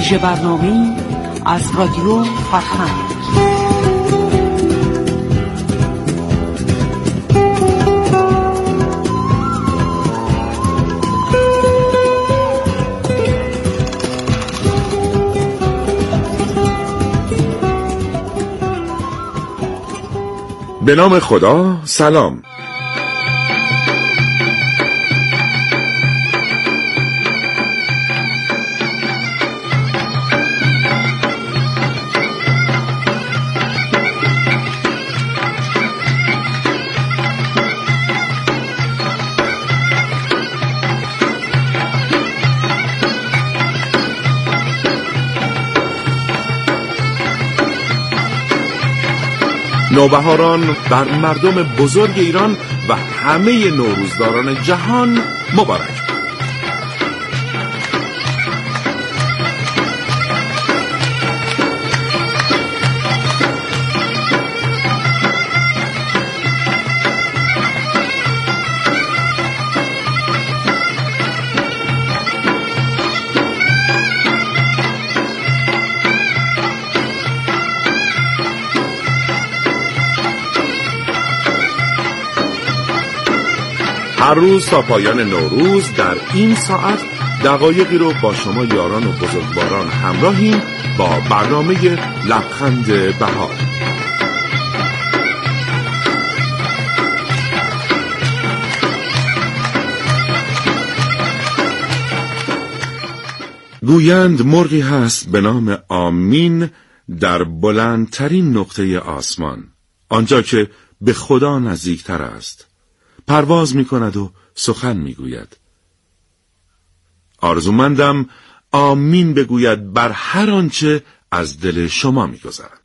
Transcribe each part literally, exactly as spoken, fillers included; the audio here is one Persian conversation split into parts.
ویژه برنامه‌ای از رادیو فرهنگ. به نام خدا. سلام. نوبهاران بر مردم بزرگ ایران و همه نوروزداران جهان مبارک. هر روز تا پایان نوروز در این ساعت دقایقی رو با شما یاران و بزرگواران همراهیم با برنامه لبخند بهار. گویند مرغی هست به نام آمین در بلندترین نقطه آسمان، آنجا که به خدا نزدیکتر است. پرواز می کند و سخن می گوید. آرزومندم آمین بگوید بر هر آنچه از دل شما می گذرد.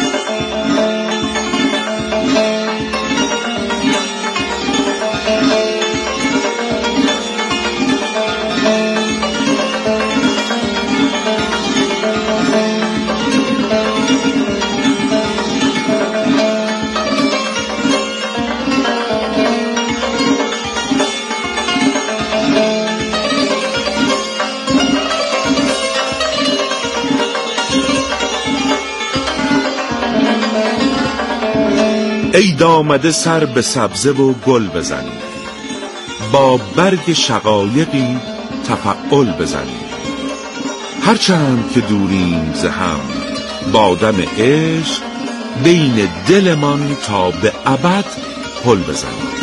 عید آمده سر به سبزه و گل بزنیم، با برگ شقایقی تفعول بزنیم. هرچند که دوریم ز هم با دم عشق، بین دلمان تا به ابد پل بزنیم.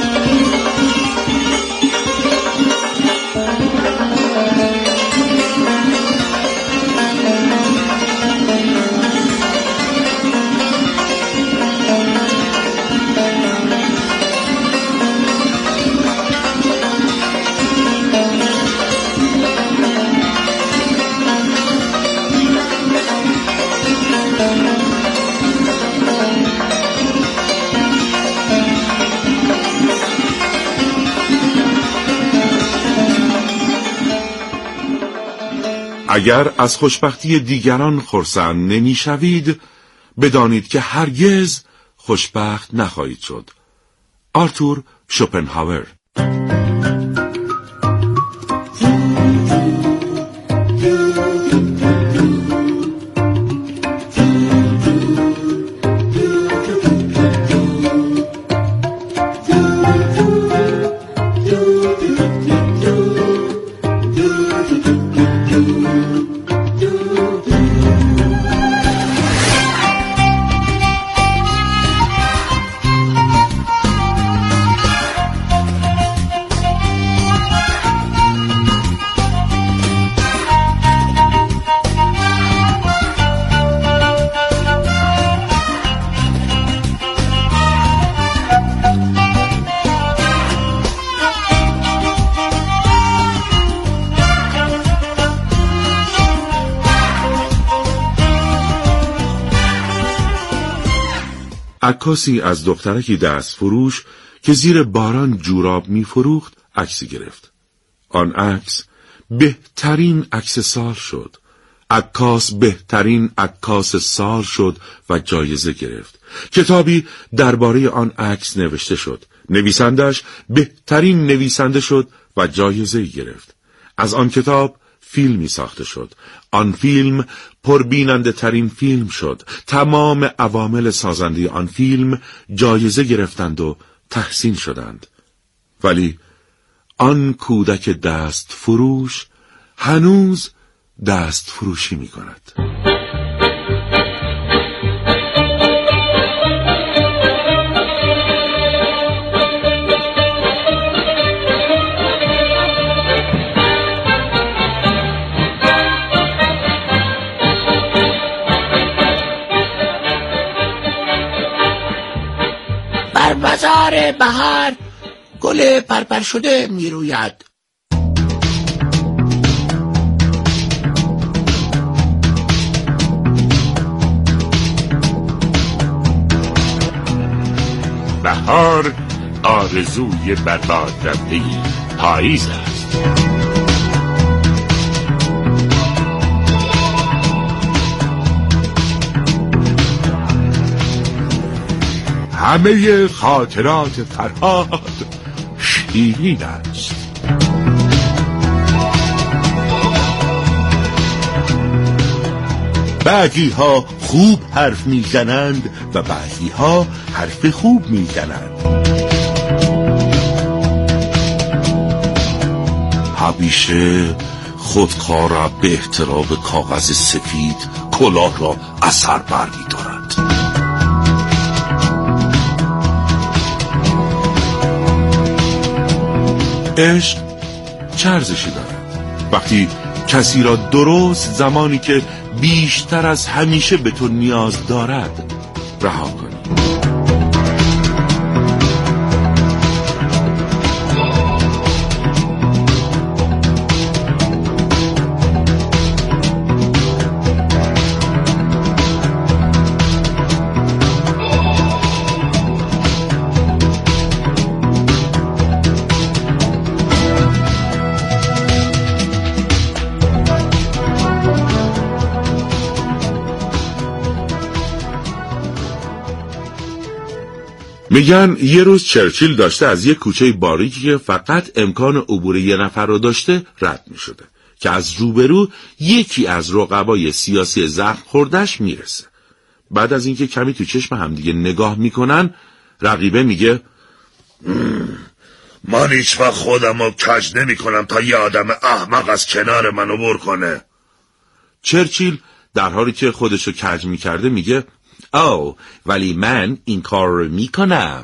اگر از خوشبختی دیگران خرسند نمی شوید، بدانید که هرگز خوشبخت نخواهید شد. آرتور شوپنهاور. عکاسی از دخترکی دست فروش که زیر باران جوراب می فروخت عکسی گرفت. آن عکس بهترین عکس سال شد. عکاس بهترین عکاس سال شد و جایزه گرفت. کتابی درباره آن عکس نوشته شد. نویسندش بهترین نویسنده شد و جایزه گرفت. از آن کتاب فیلمی ساخته شد. آن فیلم پربیننده ترین فیلم شد. تمام عوامل سازنده آن فیلم جایزه گرفتند و تحسین شدند. ولی آن کودک دست فروش هنوز دست فروشی می کند. بر بازار بهار گل پرپر شده می روید. بهار آرزوی برباد رفته پاییز است. همه خاطرات فرهاد شیرین است. بعضی ها خوب حرف میزنند و بعضی ها حرف خوب میزنند. همیشه خودکار را به احترام کاغذ سفید کلاه را اثر بر می‌دارد. عشق چه ارزشی دارد وقتی کسی را درست زمانی که بیشتر از همیشه به تو نیاز دارد رها کنی؟ میگن یه روز چرچیل داشته از یه کوچه باریکی که فقط امکان عبور یه نفر رو داشته رد می شده که از روبرو یکی از رقبای سیاسی زخم خوردش میرسه. بعد از اینکه کمی تو چشم همدیگه نگاه میکنن رقیبه میگه من هیچ وقت خودم رو کج نمی کنم تا یه آدم احمق از کنار من عبور کنه. چرچیل در حالی که خودشو کج میکرده میگه او ولی من این کار رو میکنم.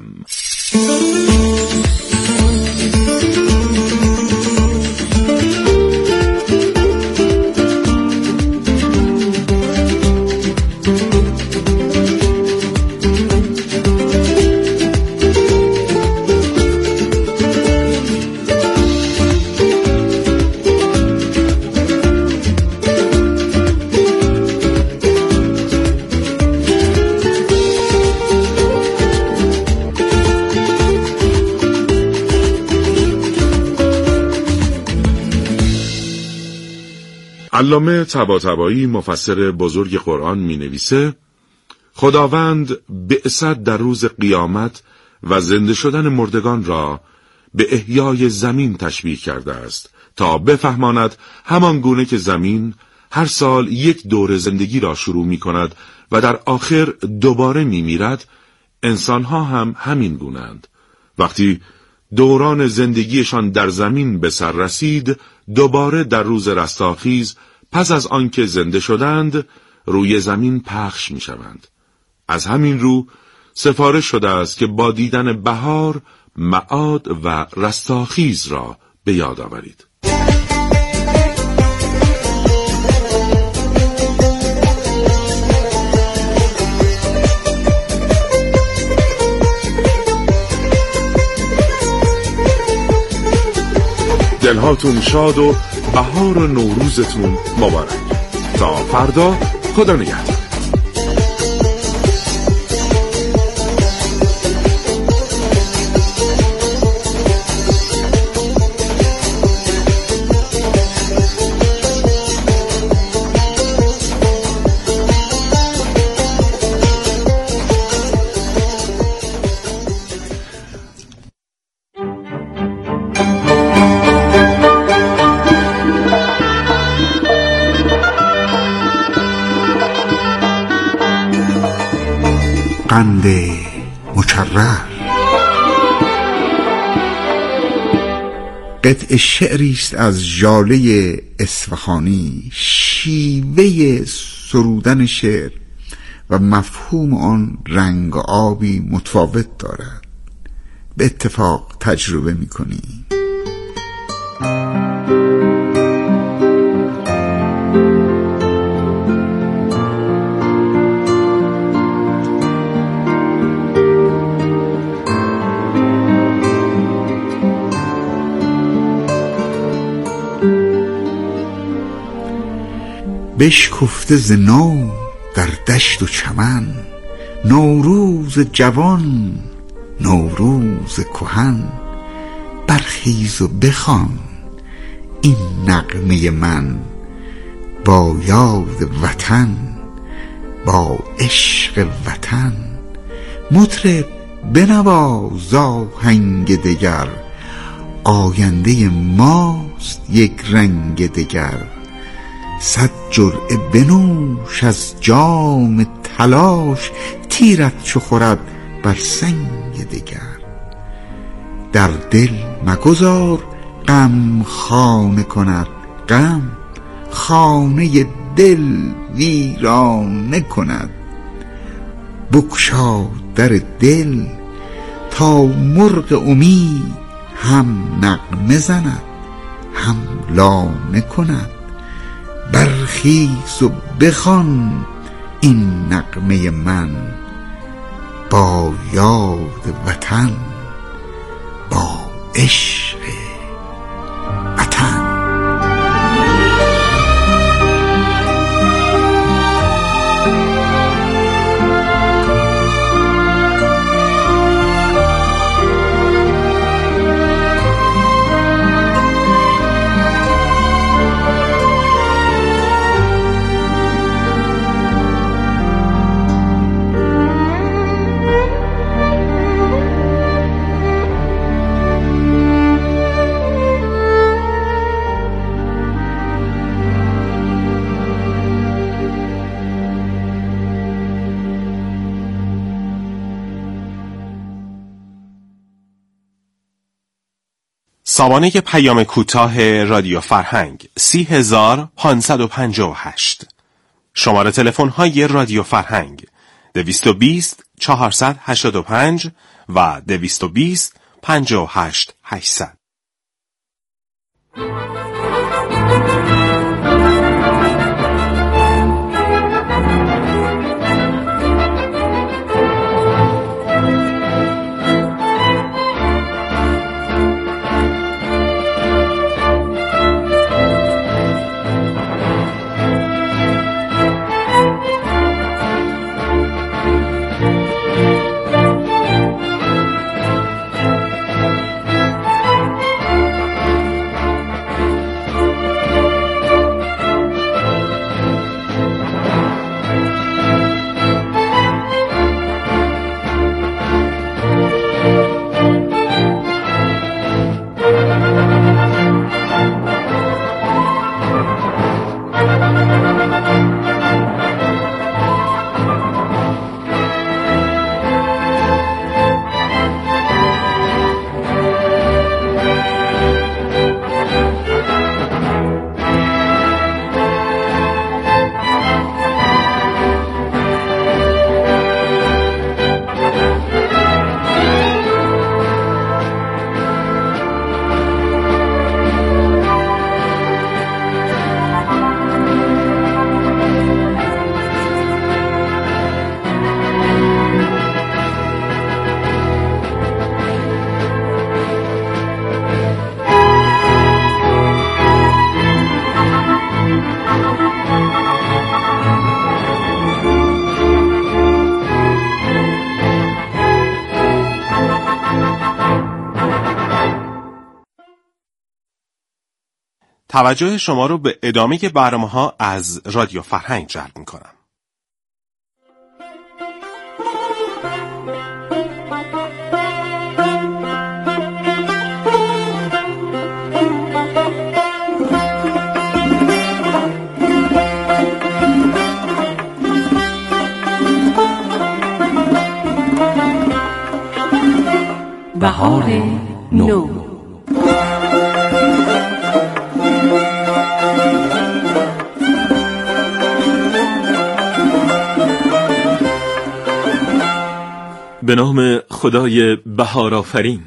علامه طباطبایی مفسر بزرگ قرآن می نویسه خداوند بعثت در روز قیامت و زنده شدن مردگان را به احیای زمین تشبیه کرده است تا بفهماند همان گونه که زمین هر سال یک دور زندگی را شروع می کند و در آخر دوباره می میرد، انسانها هم همین گونه‌اند. وقتی دوران زندگیشان در زمین به سر رسید، دوباره در روز رستاخیز پس از آنکه زنده شدند روی زمین پخش می شوند. از همین رو سفارش شده است که با دیدن بهار معاد و رستاخیز را به یاد آورید. دلهاتون شاد و بهار و نوروزتون مبارک. تا فردا، خدا نگهدار. قند مکرر. قطع شعری است از ژاله اصفهانی. شیوه سرودن شعر و مفهوم آن رنگ آبی متفاوت دارد. به اتفاق تجربه می‌کنی. بشکفته ز نو در دشت و چمن، نوروز جوان نوروز کهن. برخیز و بخوان این نغمه من، با یاد وطن با عشق وطن. مطرب بنواز آهنگ دگر، آینده ماست یک رنگ دگر. صد جرعه بنوش از جام تلاش، تیرت چو خورد بر سنگ دگر. در دل مگذار غم خانه کند، غم خانه دل ویرانه کند. بگشا در دل تا مرغ امید هم نغمه زند هم لانه کند. برخیز و بخوان این نغمه من، با یاد وطن با عشق وطن. سامانه پیام کوتاه رادیو فرهنگ سی هزار پانصد و پنجاه و هشت. شماره تلفن های رادیو فرهنگ دویست و بیست چهارصد و هشتاد و پنج و دویست و بیست پنجاه و هشت هشتصد. توجه شما رو به ادامه برنامه‌ها از رادیو فرهنگ جلب می‌کنم. بهار نو. به نام خدای بهار آفرین.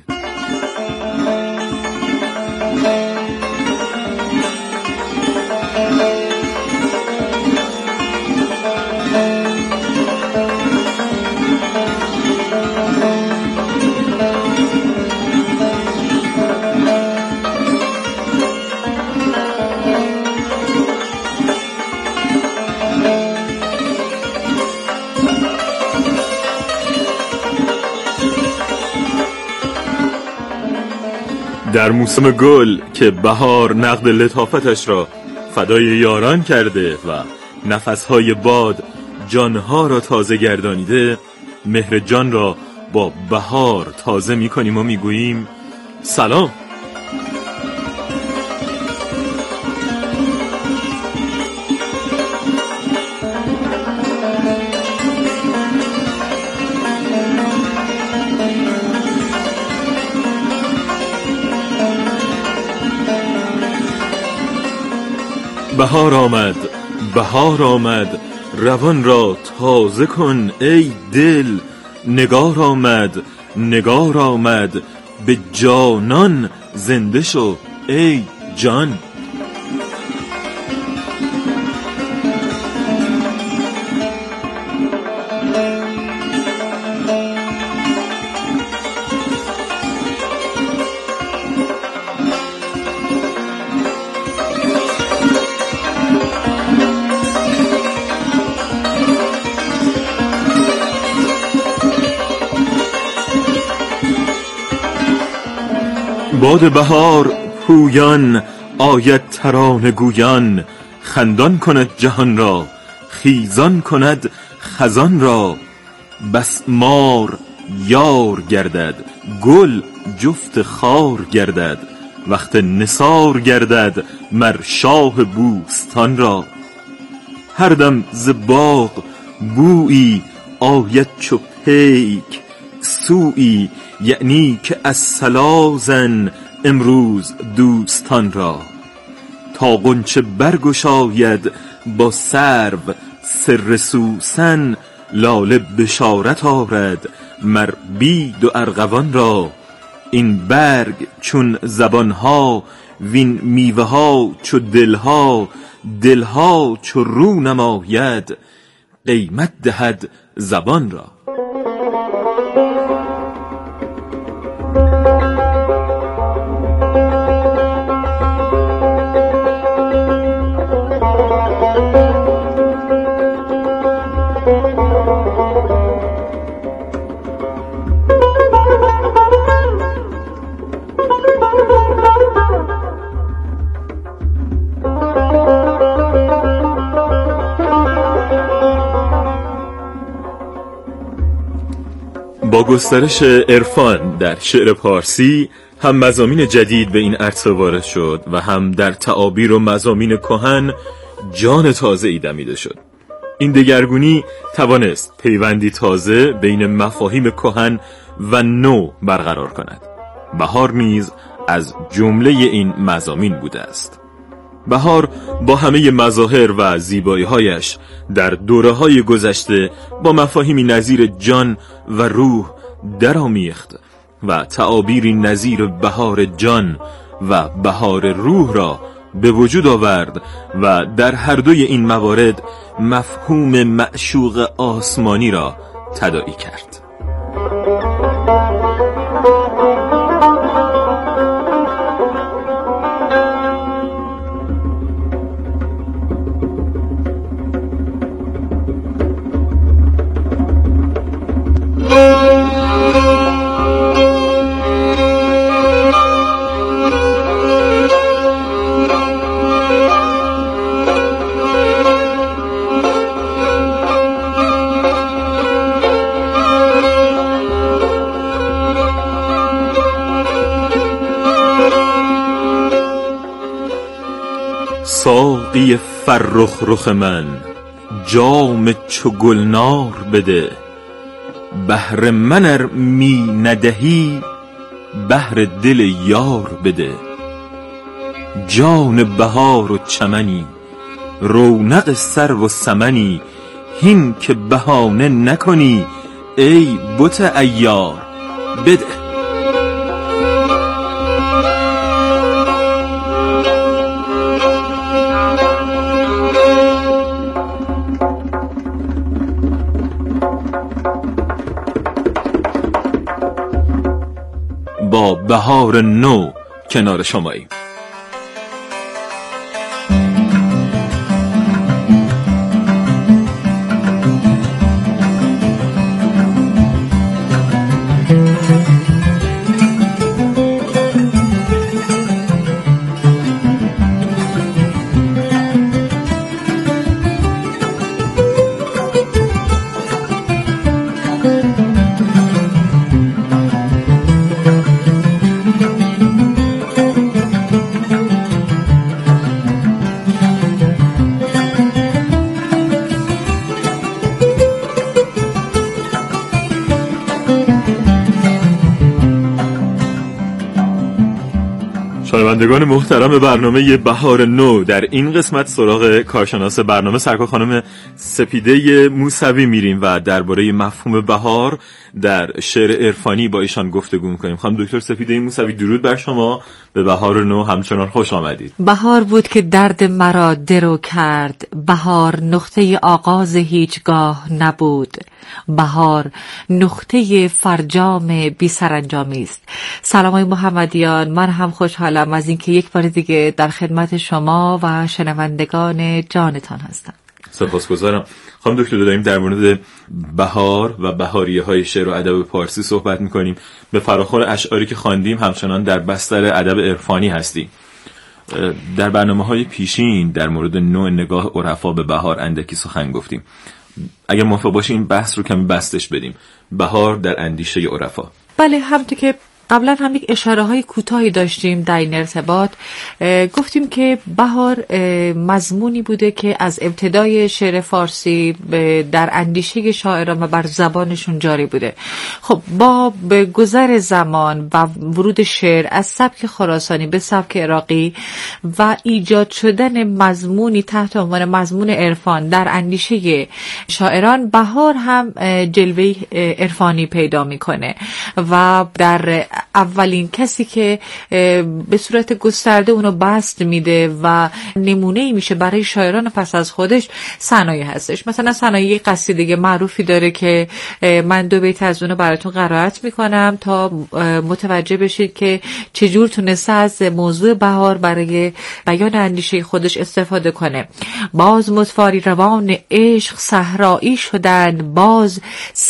در موسم گل که بهار نقد لطافتش را فدای یاران کرده و نفسهای باد جانها را تازه گردانیده، مهر جان را با بهار تازه می کنیم و می گوییم سلام. بهار آمد، بهار آمد، روان را تازه کن ای دل. نگار آمد، نگار آمد، به جانان زنده شو ای جان. باد بهار پویان آید ترانه گویان، خندان کند جهان را، خیزان کند خزان را. بس مار یار گردد، گل جفت خار گردد، وقت نثار گردد مر شاه بوستان را. هر دم ز باغ بویی آید چو پیک، سویی یعنی که از سلازن امروز دوستان را. تا غنچه برگشاید با سرو سر سوسن، لاله بشارت آرد مر بید و ارغوان را. این برگ چون زبانها، وین میوه ها چو دلها، دلها چو رو نماید قیمت دهد زبان را. با گسترش عرفان در شعر پارسی، هم مضامین جدید به این عرصه وارد شد و هم در تعابیر و مضامین کهن جان تازه‌ای دمیده شد. این دگرگونی توانست پیوندی تازه بین مفاهیم کهن و نو برقرار کند. بهار نیز از جمله این مضامین بوده است. بهار با همه مظاهر و زیبایی‌هایش در دوره‌های گذشته با مفاهیمی نظیر جان و روح درآمیخت و تعابیری نظیر بهار جان و بهار روح را به وجود آورد و در هر دوی این موارد مفهوم معشوق آسمانی را تداعی کرد. ساقی فرخ رخ من جام چو گلنار بده، بهر من ار می ندهی بهر دل یار بده. جان بهار و چمنی، رونق سرو و سمنی، هین که بهانه نکنی ای بت عیار بده. با بهار نو کنار شماییم. شنوندگان محترم برنامه بهار نو، در این قسمت سراغ کارشناس برنامه سرکار خانم سپیده موسوی میریم و درباره مفهوم بهار در شعر عرفانی با ایشان گفتگو میکنیم. خانم دکتر سپیده موسوی، درود بر شما. به بهار نو همچنان خوش آمدید. بهار بود که درد مرا درو کرد، بهار نقطه آغاز هیچگاه نبود، بهار نقطه فرجام بی سرانجامی است. سلامای محمدیان، من هم خوشحالم از اینکه یک بار دیگه در خدمت شما و شنوندگان جانتان هستم. سپاسگزارم. خانم دکتر، داریم در مورد بهار و بهاریه های شعر و ادب پارسی صحبت میکنیم. به فراخور اشعاری که خواندیم همچنان در بستر ادب عرفانی هستیم. در برنامه‌های پیشین در مورد نوع نگاه عرفا به بهار اندکی سخن گفتیم. اگر موافق باشی این بحث رو کمی بستش بدیم. بهار در اندیشه عرفا. بله، همونطور که قبلا هم یک اشاره های کوتاهی داشتیم در این ارتباط، گفتیم که بهار مضمونی بوده که از ابتدای شعر فارسی در اندیشه شاعران و بر زبانشون جاری بوده. خب با به گذر زمان و ورود شعر از سبک خراسانی به سبک عراقی و ایجاد شدن مضمونی تحت عنوان مضمون عرفان در اندیشه شاعران، بهار هم جلوه عرفانی پیدا میکنه و در اولین کسی که به صورت گسترده اونو بست میده و نمونه‌ای میشه برای شاعران پس از خودش ثنایی هستش. مثلا ثنایی یک قصیده معروفی داره که من دو بیت از اونو براتون قرائت میکنم تا متوجه بشید که چجور تونسته از موضوع بهار برای بیان اندیشه خودش استفاده کنه. باز متفاری روان عشق صحرایی شدند، باز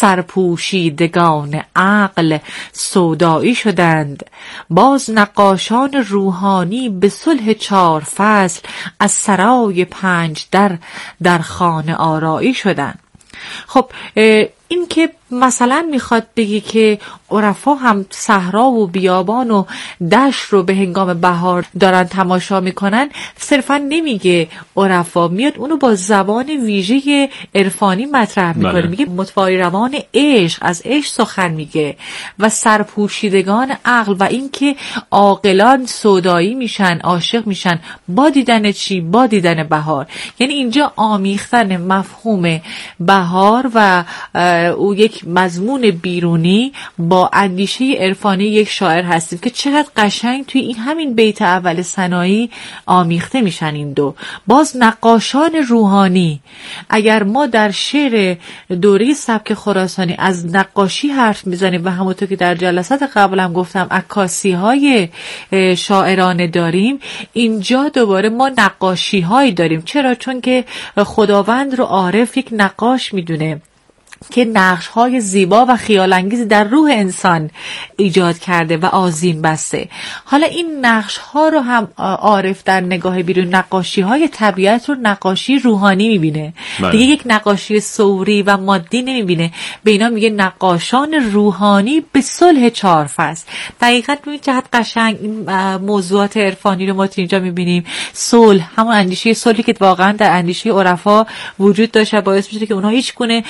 سرپوشیدگان عقل سودایی شدند، باز نقاشان روحانی به صلح چار فصل از سرای پنج در در خانه آرایی شدند. خب این که مثلا میخواد بگی که عرفا هم صحرا و بیابان و دشت رو به هنگام بهار دارن تماشا میکنن، صرفا نمیگه عرفا، میاد اونو با زبان ویژه عرفانی مطرح میکنه. بله. میگه متفاری روان عشق، از عشق سخن میگه و سرپوشیدگان عقل و اینکه عاقلان سودایی میشن، عاشق میشن با دیدن چی؟ با دیدن بهار. یعنی اینجا آمیختن مفهوم بهار و او یک مضمون بیرونی با اندیشه عرفانی یک شاعر هستیم که چقدر قشنگ توی این همین بیت اول ثنایی آمیخته میشن این دو. باز نقاشان روحانی، اگر ما در شعر دوره سبک خراسانی از نقاشی حرف میزنیم و همونطور که در جلسات قبلم گفتم عکاسی های شاعرانه داریم، اینجا دوباره ما نقاشی هایی داریم. چرا؟ چون که خداوند رو عارف یک نقاش میدونه که نقش‌های زیبا و خیال‌انگیزی در روح انسان ایجاد کرده و آذین بسته. حالا این نقش‌ها رو هم عارف در نگاه بیرون نقاشی‌های طبیعت رو نقاشی روحانی می‌بینه. دیگه یک نقاشی صوری و مادی نمی‌بینه. به اینا میگه نقاشان روحانی به صلح چهار فصل. دقیقاً تو این جهت قشنگ این موضوعات عرفانی رو ما اینجا می‌بینیم. صلح، همون اندیشه صلحی که واقعاً در اندیشه عرفا وجود داشته، باعث میشه که اونها هیچ گونه واجب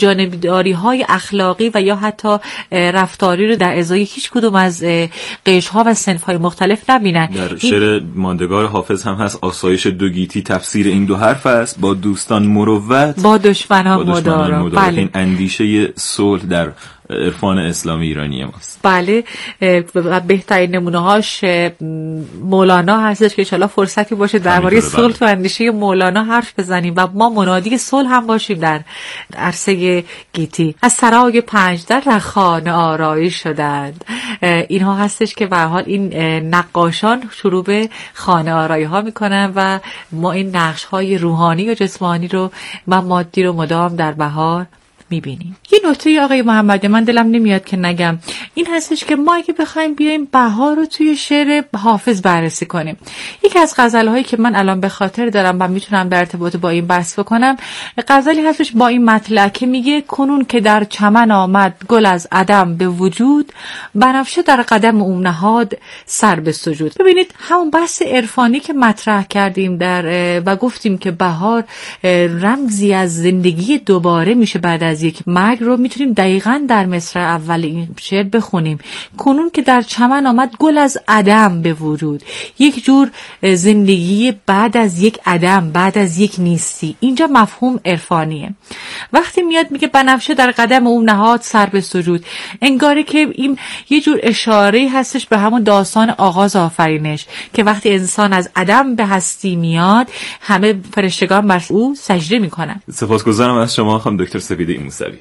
جانبداری‌های اخلاقی و یا حتی رفتاری رو در ازای هیچ کدوم از قشرها و صنف‌های مختلف نبینن. در شعر ماندگار حافظ هم هست آسایش دو گیتی تفسیر این دو حرف است، با دوستان مروت، با دشمنان مدارا. بله. این اندیشه صلح در عرفان اسلامی ایرانی ماست. بله، و بهترین نمونه‌هاش مولانا هستش که ان شاءالله فرصتی باشه درباره صلح و اندیشه مولانا حرف بزنیم و ما منادی صلح هم باشیم در عرصه گیتی. از سرای پنج در رخانه آرایش شدند. اینها هستش که به هر حال این نقاشان شروع به خانه آرایی ها میکنن و ما این نقش های روحانی و جسمانی رو و مادی رو مدام در بهار میبینیم. یه نکته آقای محمدی من دلم نمیاد که نگم، این هستش که ما اگه بخوایم بیایم بهار رو توی شعر حافظ بررسی کنیم، یکی از غزل‌هایی که من الان به خاطر دارم و میتونم در ارتباط با این بحث بکنم، غزلی هستش با این مطلع که میگه کنون که در چمن آمد گل از عدم به وجود، بنفشه در قدم او نهاد سر به سجود. ببینید همون بحث عرفانی که مطرح کردیم در و گفتیم که بهار رمزی از زندگی دوباره میشه بعد از یک مرگ رو میتونیم دقیقاً در مصرع اول این شعر بخونیم. کنون که در چمن آمد گل از عدم به وجود، یک جور زندگی بعد از یک عدم، بعد از یک نیستی. اینجا مفهوم عرفانیه. وقتی میاد میگه بنفشه در قدم او نهاد سر به سجود، انگاره که این یه جور اشاره هستش به همون داستان آغاز آفرینش که وقتی انسان از عدم به هستی میاد همه فرشتگان بر او سجده میکنن. سپاسگزارم از شما خانم دکتر سپیده موسوی.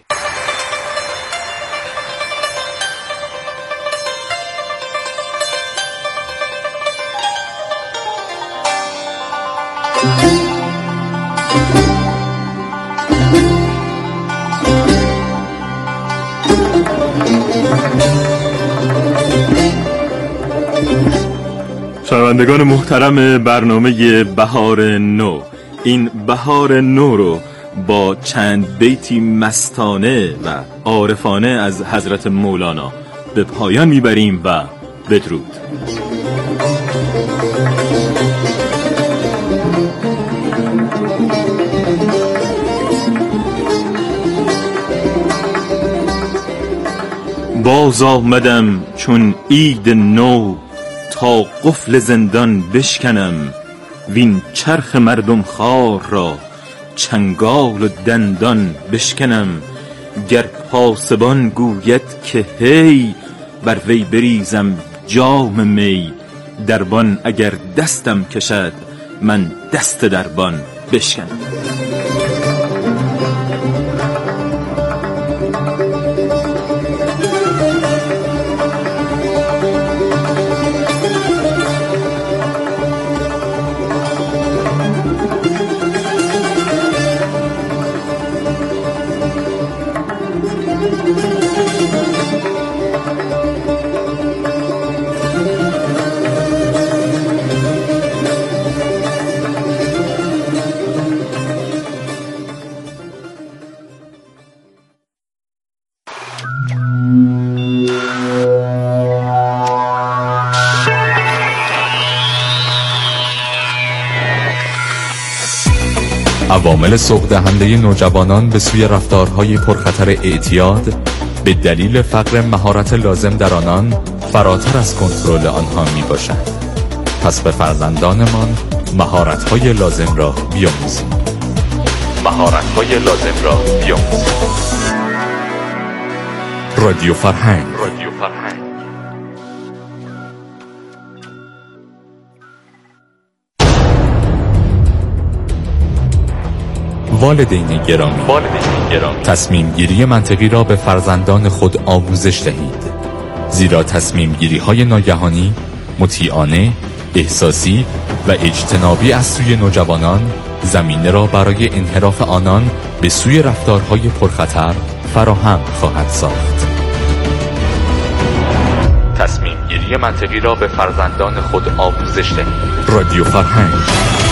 شنوندگان محترم برنامه بهار نو، این بهار نو رو با چند بیتی مستانه و عارفانه از حضرت مولانا به پایان میبریم و بدرود. باز آمدم چون عید نو تا قفل زندان بشکنم، وین چرخ مردم خوار را چنگال و دندان بشکنم. گر پاسبان گوید که هی بر وی بریزم جام می، دربان اگر دستم کشد من دست دربان بشکنم. عوامل سوق دهنده نوجوانان به سوی رفتارهای پرخطر اعتیاد به دلیل فقر مهارت لازم در آنان فراتر از کنترل آنها می باشد. پس به فرزندانمان مهارت‌های لازم را بیاموزیم. مهارت‌های لازم را بیاموزیم. رادیو فرهنگ. رادیو فرهنگ. والدین گرامی، والدین گرامی، تصمیم گیری منطقی را به فرزندان خود آموزش دهید، زیرا تصمیم گیری های ناگهانی، مطیعانه، احساسی و اجتنابی از سوی نوجوانان زمینه را برای انحراف آنان به سوی رفتارهای پرخطر فراهم خواهد ساخت. تصمیم گیری منطقی را به فرزندان خود آموزش دهید. رادیو فرهنگ.